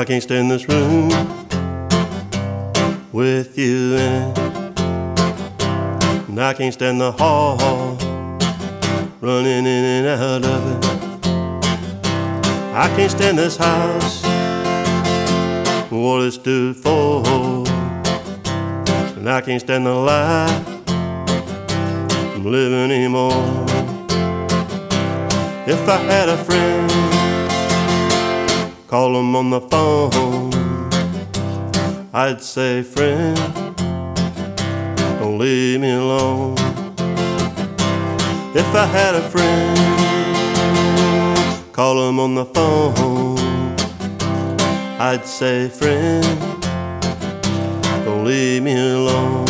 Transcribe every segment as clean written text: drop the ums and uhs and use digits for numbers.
can't stay in this room with you in it. And I can't stand the hall, running in and out of it. I can't stand this house, what it's due for. And I can't stand the life I'm living anymore. If I had a friend, call him on the phone, I'd say, friend, don't leave me alone. If I had a friend, call him on the phone, I'd say, friend, don't leave me alone.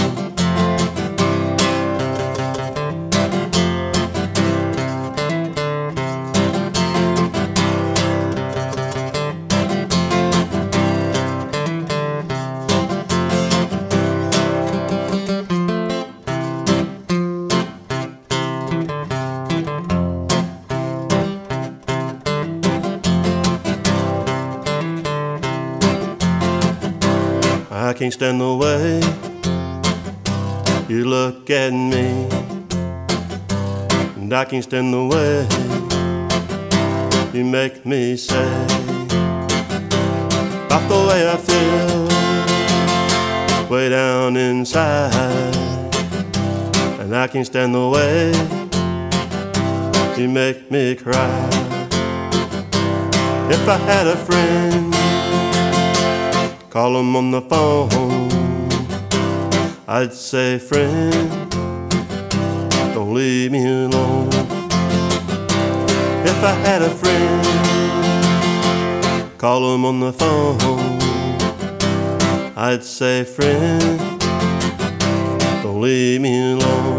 I can't stand the way you look at me, and I can't stand the way you make me say about the way I feel way down inside. And I can't stand the way you make me cry. If I had a friend, call him on the phone, I'd say, friend, don't leave me alone. If I had a friend, call him on the phone, I'd say, friend, don't leave me alone.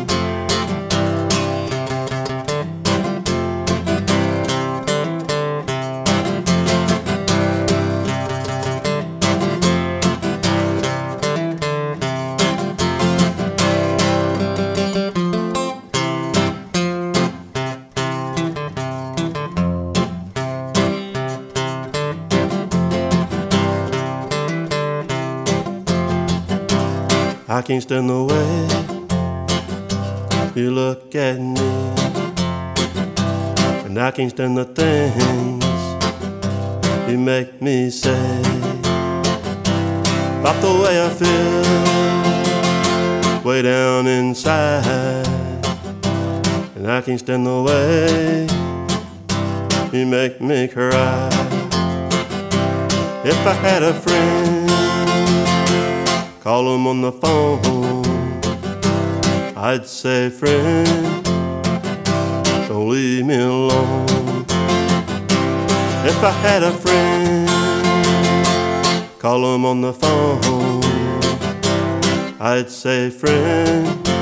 I can't stand the way you look at me, and I can't stand the things you make me say about the way I feel way down inside. And I can't stand the way you make me cry. If I had a friend, call him on the phone, I'd say, friend, don't leave me alone. If I had a friend, call him on the phone, I'd say, friend,